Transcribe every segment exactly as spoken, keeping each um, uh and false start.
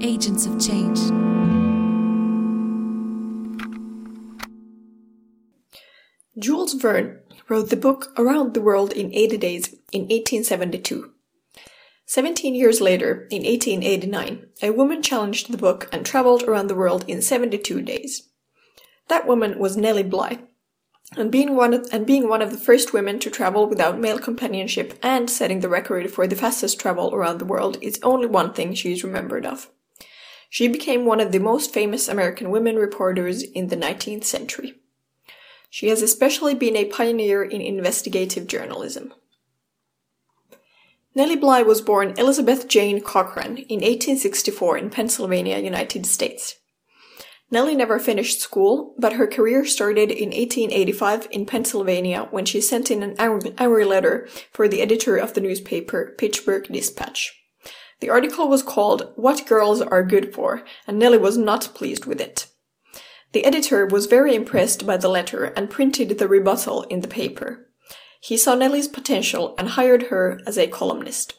Agents of Change. Jules Verne wrote the book Around the World in eighty days in eighteen seventy-two. Seventeen years later, in eighteen eighty-nine, a woman challenged the book and traveled around the world in seventy-two days. That woman was Nellie Bly, and being one of, and being one of the first women to travel without male companionship and setting the record for the fastest travel around the world is only one thing she is remembered of. She became one of the most famous American women reporters in the nineteenth century. She has especially been a pioneer in investigative journalism. Nellie Bly was born Elizabeth Jane Cochran in eighteen sixty-four in Pennsylvania, United States. Nellie never finished school, but her career started in eighteen eighty-five in Pennsylvania when she sent in an angry letter for the editor of the newspaper Pittsburgh Dispatch. The article was called "What Girls Are Good For," and Nellie was not pleased with it. The editor was very impressed by the letter and printed the rebuttal in the paper. He saw Nellie's potential and hired her as a columnist.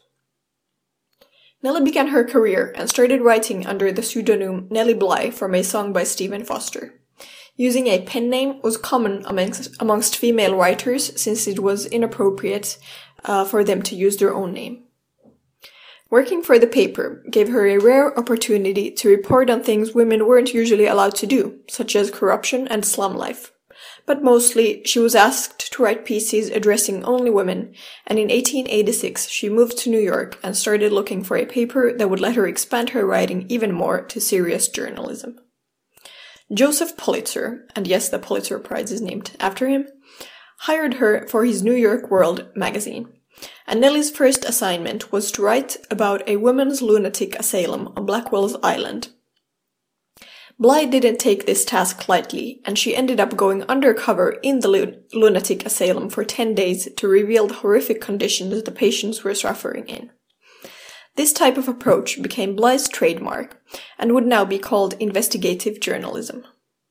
Nellie began her career and started writing under the pseudonym Nellie Bly from a song by Stephen Foster. Using a pen name was common amongst, amongst female writers since it was inappropriate uh, for them to use their own name. Working for the paper gave her a rare opportunity to report on things women weren't usually allowed to do, such as corruption and slum life. But mostly, she was asked to write pieces addressing only women, and in eighteen eighty-six she moved to New York and started looking for a paper that would let her expand her writing even more to serious journalism. Joseph Pulitzer, and yes, the Pulitzer Prize is named after him, hired her for his New York World magazine. And Nellie's first assignment was to write about a women's lunatic asylum on Blackwell's Island. Bly didn't take this task lightly, and she ended up going undercover in the lu- lunatic asylum for ten days to reveal the horrific conditions the patients were suffering in. This type of approach became Bly's trademark, and would now be called investigative journalism.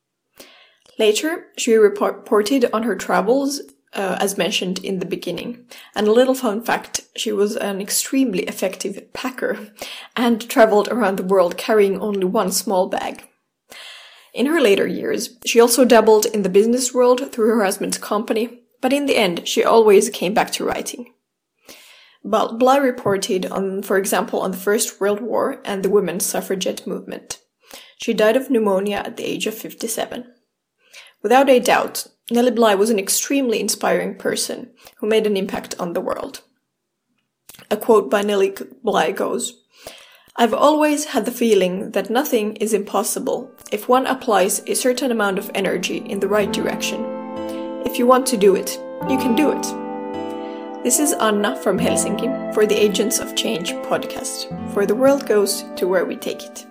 Later, she reported on her travels, Uh, as mentioned in the beginning. And a little fun fact, she was an extremely effective packer and traveled around the world carrying only one small bag. In her later years, she also dabbled in the business world through her husband's company, but in the end, she always came back to writing. But Bly reported on, for example, on the First World War and the women's suffragette movement. She died of pneumonia at the age of fifty-seven. Without a doubt, Nellie Bly was an extremely inspiring person who made an impact on the world. A quote by Nellie Bly goes, "I've always had the feeling that nothing is impossible if one applies a certain amount of energy in the right direction. If you want to do it, you can do it." This is Anna from Helsinki for the Agents of Change podcast, for the world goes to where we take it.